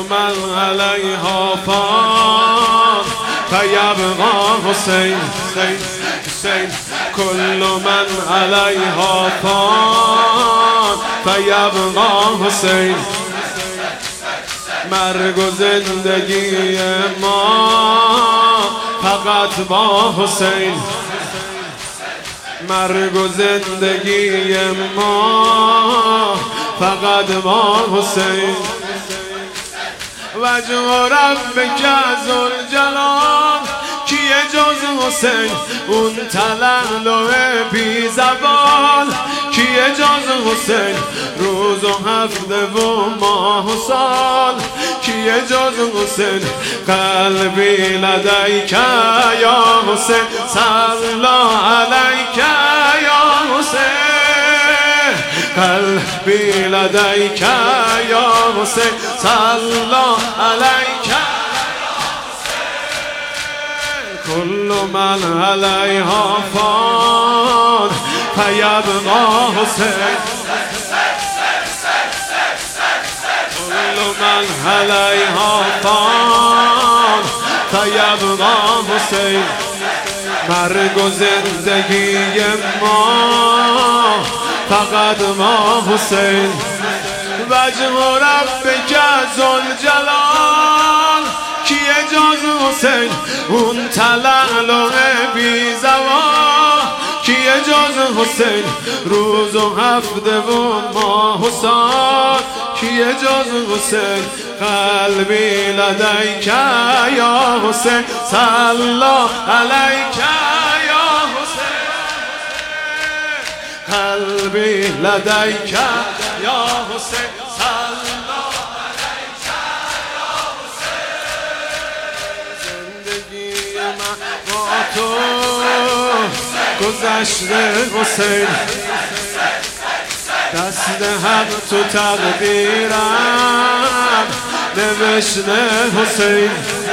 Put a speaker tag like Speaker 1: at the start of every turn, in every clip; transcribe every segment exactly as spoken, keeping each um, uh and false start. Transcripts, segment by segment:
Speaker 1: من علیها فان فیبقا حسین حسین کل من علیها فان فیبقا حسین. مرگ و زندگی ما فقط با حسین، مرگ و زندگی ما فقط با حسین. وجه ربک ذوالجلال کیه جز حسین، اون تلالو بی زوال کیه جز حسین، روز و هفته و ماه و سال کیه جز حسین. قلبی لدیک یا حسین صلا علیک یا حسین، قلبی لدیک یا حسین صلا علیک یا حسین. کل من علیها فان فیبقا حسین، کل من علیها فان فیبقا حسین. مرگ و زندگی ما فقط ما حسین. وجه ربک ذوالجلال کیه جز حسین، اون تلالو بی زوال کیه جز حسین، روز و هفته و ماه و سال کیه جز حسین. قلبی لدیک یا حسین صلا علیک یا حسین، قلبی لدیک یا حسین صلا علیک یا حسین. زندگی من با تو گذشته حسین، دست حق تو تقدیرم نوشته حسین.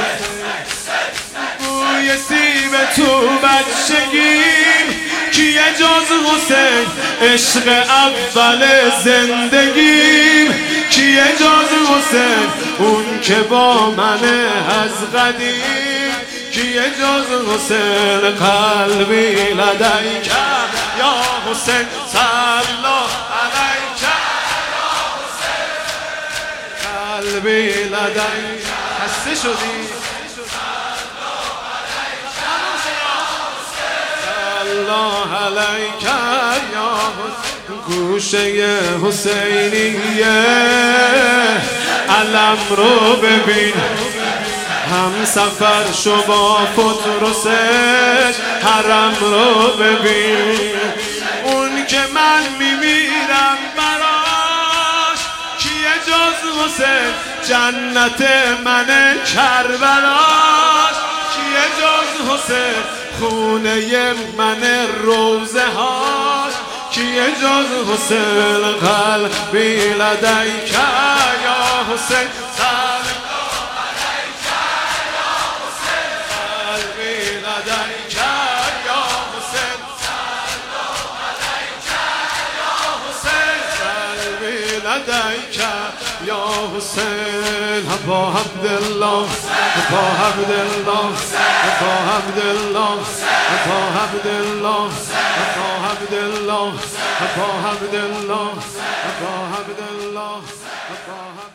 Speaker 1: بوی سیب تو بچگیم کیه جز حسین، عشق اول زندگیم کیه جز حسین، اون که با من از قدیم کیه جز حسین. قلبی لدیک یا حسین صلا علیک یا حسین، قلبی لدیک. خسته شدی صلا علیک یا حسین. گوشه حسینیه علم رو ببین، هم سفر شو با فطرسش حرم رو ببین. اون که من میمیرم براش کیه جز حسین، جنت من کربلاش کیه جز حسین، خونه من روزه هاش کیه جز حسین. قلبی لدیک یا حسین لدیک یا حسین. ابا عبدالله ابا عبدالله ابا عبدالله ابا عبدالله ابا عبدالله ابا عبدالله ابا عبدالله ابا